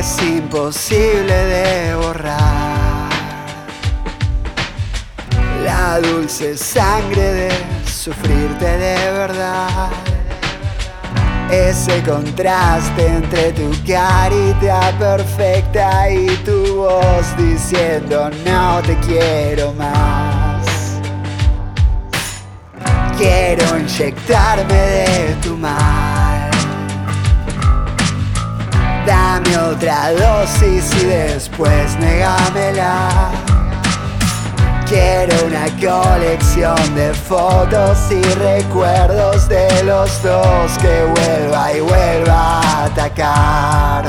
es imposible de borrar. La dulce sangre de sufrirte de verdad. Ese contraste entre tu carita perfecta y tu voz diciendo no te quiero más. Quiero inyectarme de tu mal. Dame otra dosis y después negámela. Quiero una colección de fotos y recuerdos de los dos que vuelva y vuelva a atacar.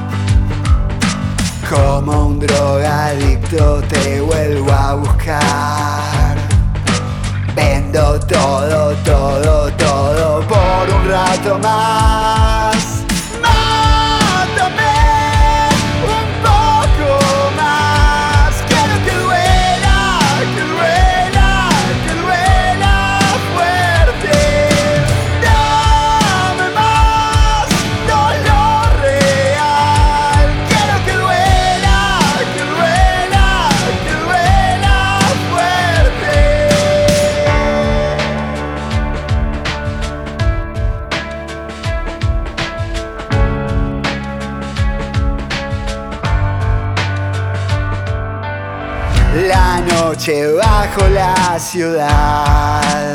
Como un drogadicto te vuelvo a buscar. Vendo todo, todo, todo por un rato más. Mátame un poco más. Quiero que duela, que duela, que duela fuerte. Dame más dolor real. Quiero que duela, que duela, que duela fuerte. La noche bajo la ciudad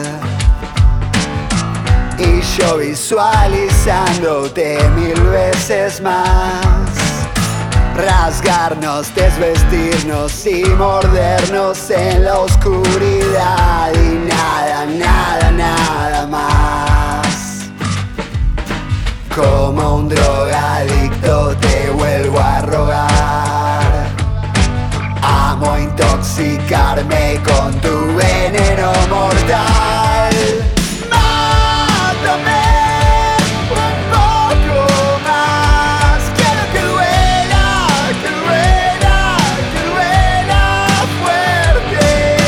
y yo visualizándote 1000 veces más. Rasgarnos, desvestirnos y mordernos en la oscuridad y nada, nada, nada más. Como un drogadicto te vuelvo a rogar. Amo intoxicarme con tu veneno mortal. Mátame un poco más. Quiero que duela, que duela, que duela fuerte.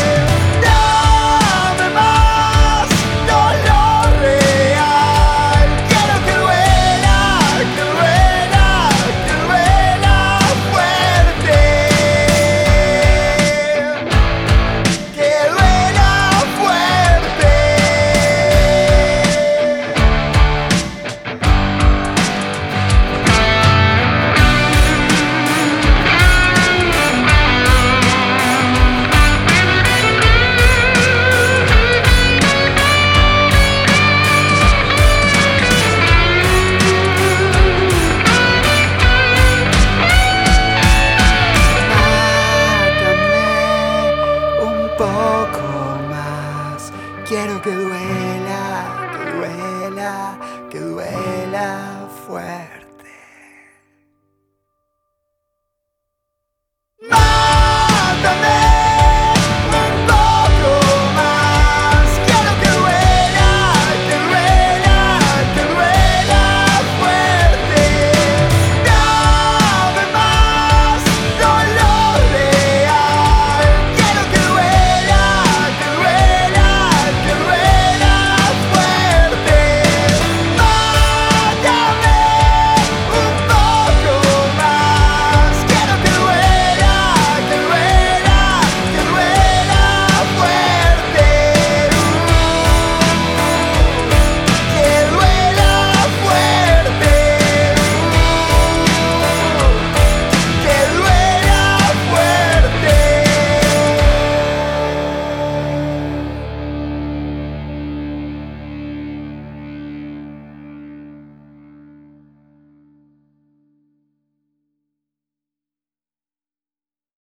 Dame más dolor real. Quiero que duela, que duela, que duela fuerte. Poco más. Quiero que duela, que duela, que duela fuerte.